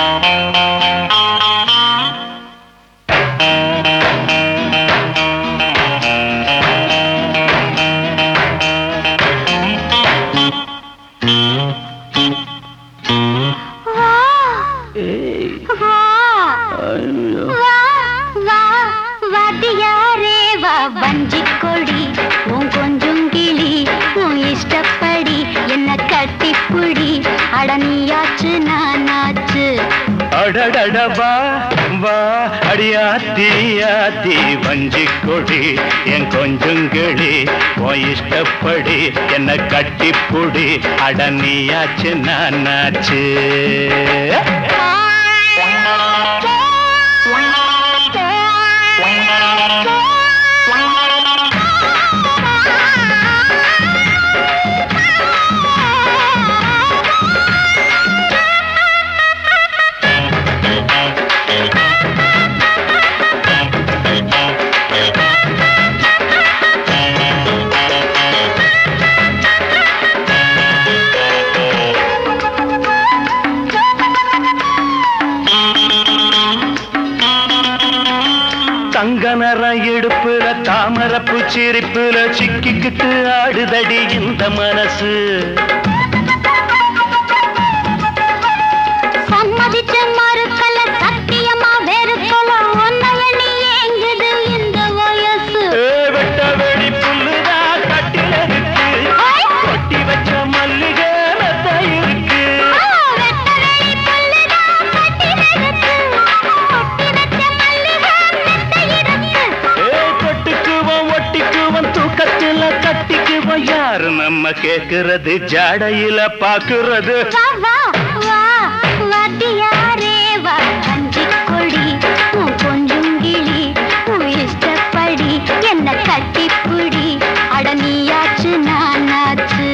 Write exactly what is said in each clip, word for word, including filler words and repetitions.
வஞ்சிக்கொடி உன் கொஞ்சம் கிளி உன் இஷ்டப்படி என்ன கட்டிப்புடி அடனியாச்சு நானாச்சு அடடடவா வா அடியாத்தி ஆத்தி வஞ்சிக்கொடி என் கொஞ்சம் கிளி உன் இஷ்டப்படி என்ன கட்டிப்புடி அடனியாச்சு நானாச்சு தங்கனர இடுப்புல தாமரப்பு சிரிப்புல சிக்கிக்கிட்டு ஆடுதடி இந்த மனசு சம்மதிச்ச மறுக்கல சத்தியமா வெறுக்கல ஒன்னவனி ஏங்குது இந்த வயசு வெட்ட வெளி புல்லுதா கட்டில இருக்கு கொட்டி வச்ச மல்லிகை மெத்த இருக்கு யாரு நம்ம கேக்குறது ஜாடையில பாக்குறது வாத்தியாரே வா வஞ்சிக்கொடி உன் கொஞ்சம் கிளி உன் இஷ்டப்படி என்ன கட்டிப்புடி அடனியாச்சு நானாச்சு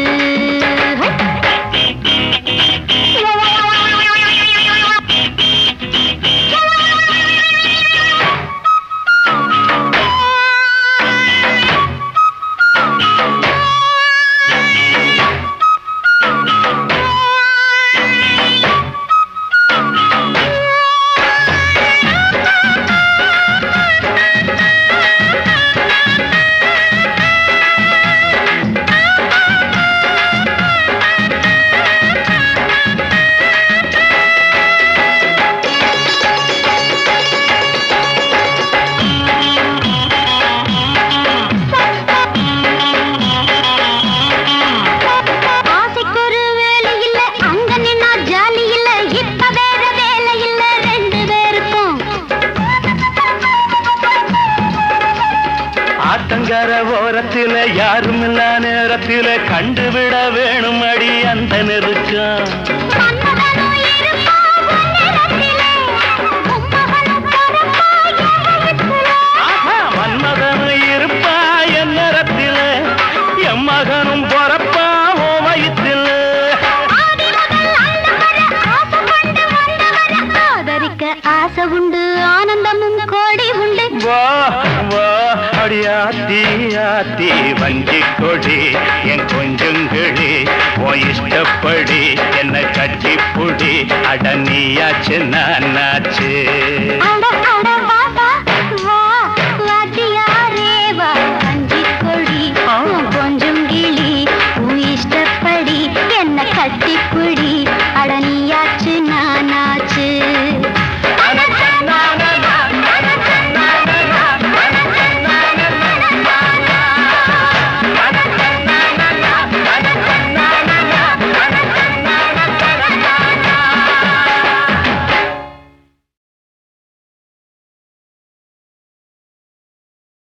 ஆத்தங்கர ஓரத்தில யாரும் இல்ல நேரத்தில கண்டுவிட வேணும் அடி அந்த நெருக்கம் மன்மதனும் இருப்பா என் நேரத்தில என் மகனும் பொறப்பா ஓ வயிற்றில் ஆசை உண்டு ஆனந்தமும் கோடி உண்டு வா வா அடியாத்தி ஆத்தி வஞ்சிக்கொடி என் கொஞ்சம் கிளி உன் இஷ்டப்படி என்ன கட்டிப்புடி அடனியாச்சு நானாச்சு